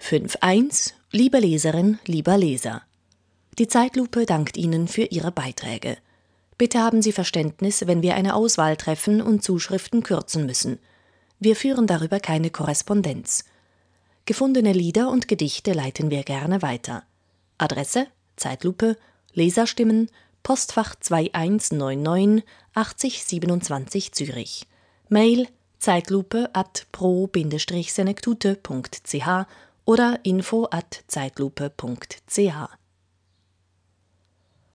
5.1 Liebe Leserin, lieber Leser. Die Zeitlupe dankt Ihnen für Ihre Beiträge. Bitte haben Sie Verständnis, wenn wir eine Auswahl treffen und Zuschriften kürzen müssen. Wir führen darüber keine Korrespondenz. Gefundene Lieder und Gedichte leiten wir gerne weiter. Adresse: Zeitlupe, Leserstimmen, Postfach 2199 8027 Zürich. Mail: zeitlupe@pro-senektute.ch oder info@zeitlupe.ch